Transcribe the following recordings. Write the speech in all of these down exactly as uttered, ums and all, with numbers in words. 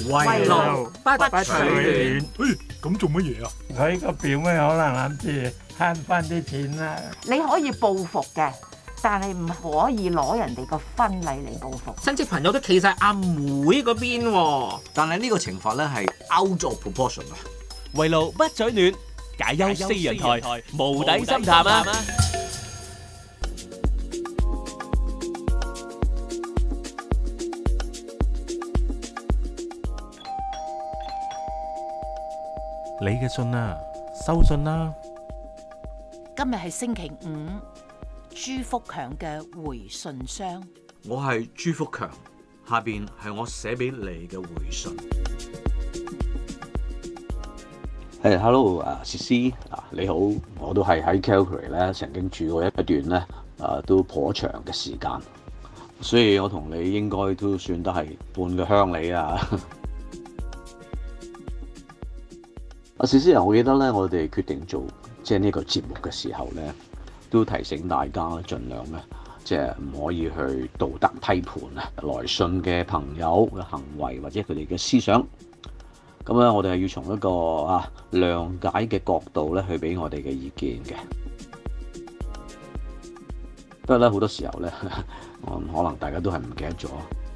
圍爐不取暖。 誒，咁做乜嘢啊？ 佢個表妹可能諗住慳翻啲錢啦。 你可以報復嘅，但係唔可以攞人哋個婚禮嚟報復。 親戚朋友都企晒阿妹嗰邊喎， 但係呢個懲罰咧係 out of proportion 啊！ 圍爐不取暖，解憂四人台，無底深談啊！ 你嘅信啊，收信啦！ 今日係星期五，朱福強嘅回信箱。 我係朱福強，下邊係我寫俾你嘅回信。誒、hey,，hello 啊，詩詩啊，你好，我都係喺 Calgary 咧，曾經住過一段咧，誒都頗長嘅時間，所以我同你應該都算得係半個鄉里啊。阿詩詩啊，我記得咧，我哋決定做即係呢個節目嘅時候咧，都提醒大家盡量咧，即係唔可以去道德批判啊來信嘅朋友嘅行為或者佢哋嘅思想。咁咧，我哋係要從一個啊諒解嘅角度咧，去俾我哋嘅意見嘅。不過咧，好多時候咧，我可能大家都係唔記得咗。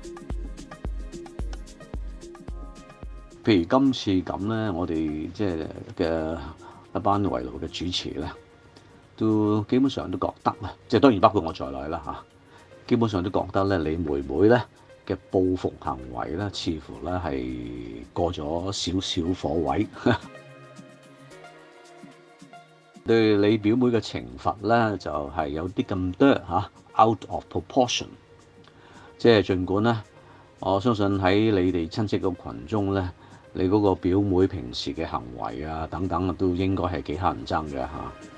譬如今次咁咧，我哋即係嘅一班圍爐嘅主持咧，都基本上都覺得啊，即係當然包括我在內啦嚇，基本上都覺得咧，你妹妹咧嘅報復行為咧，似乎咧係過咗少少火位。對你表妹嘅懲罰咧，就係、是、有啲咁多嚇 out of proportion。即係儘管咧，我相信喺你哋親戚個群中咧，你嗰個表妹平時嘅行為啊等等都應該係幾乞人憎嘅嚇。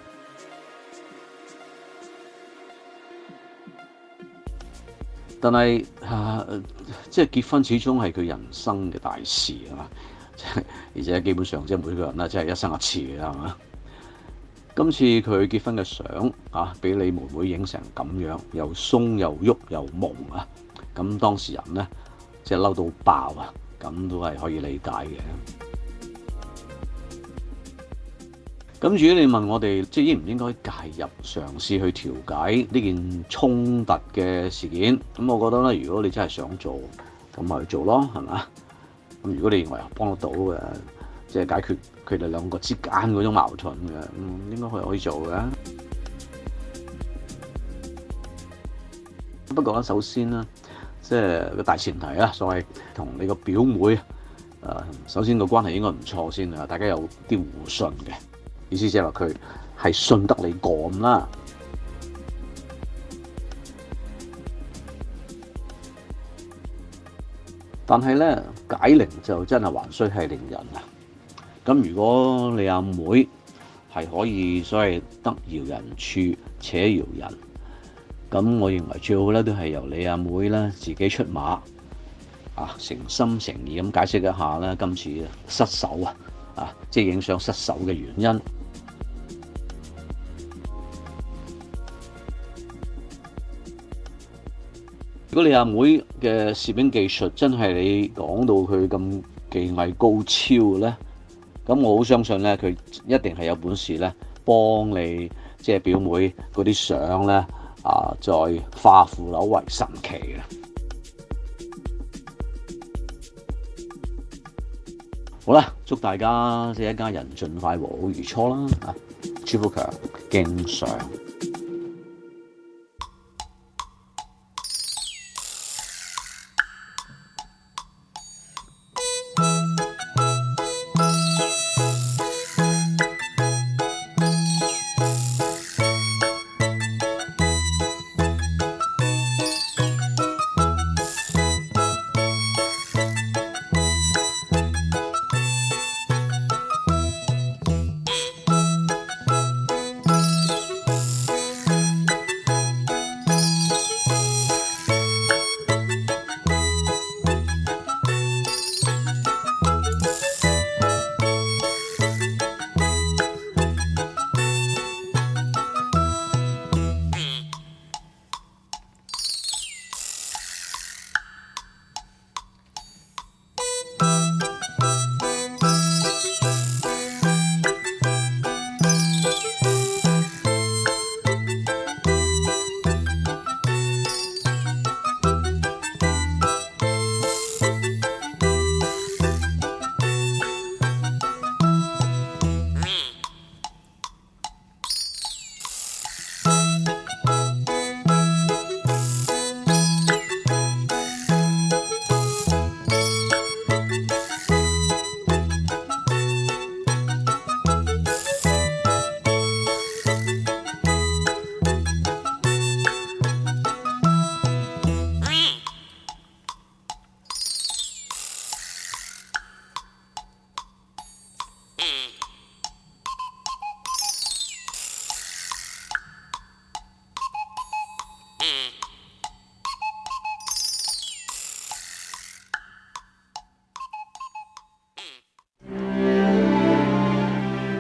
但係啊，即係結婚始終係佢人生嘅大事啊！而且基本上即係每個人咧，即係一生一次嘅係嘛。今次佢結婚嘅相啊，俾你妹妹影成咁樣，又鬆又喐又矇啊！咁當事人咧，即係嬲到爆啊！咁都係可以理解嘅。咁如果你問我哋，即係應唔應該介入嘗試去調解呢件衝突嘅事件？咁我覺得咧，如果你真係想做，咁咪去做咯，係嘛？咁如果你認為幫得到嘅，即係解決佢哋兩個之間嗰種矛盾嘅，咁應該係可以做嘅。不過咧，首先咧，即係個大前提啊，所謂同你個表妹誒，首先個關係應該唔錯先啊，大家有啲互信嘅。意思即係話佢係信得你過咁啦。但係咧，解鈴就真係還須繫鈴人啊！咁如果你阿妹係可以所謂得饒人處且饒人，咁我認為最好咧都係由你阿妹咧自己出馬啊，誠心誠意咁解釋一下咧今次失手啊啊，即係影相失手嘅原因。如果你阿妹嘅攝影技術真係你講到佢咁技藝高超咧，咁我好相信咧，佢一定係有本事咧，幫你即係表妹嗰啲相咧啊，再化腐朽為神奇嘅。好啦，祝大家即係一家人盡快和好如初啦！啊，朱福強敬上。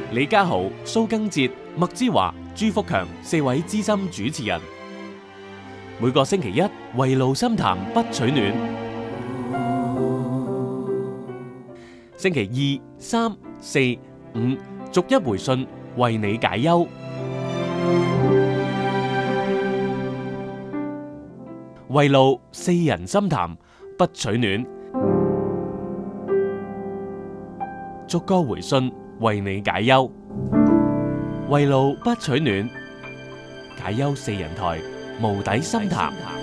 李家豪、蘇更哲、麥之華、朱福強四位資深主持人，每個星期一圍爐深談不取暖，星期二、三、四、五逐一回信為你解憂，圍爐四人深談不取暖，逐個回信為你解憂，圍爐不取暖，解憂四人台無底深談。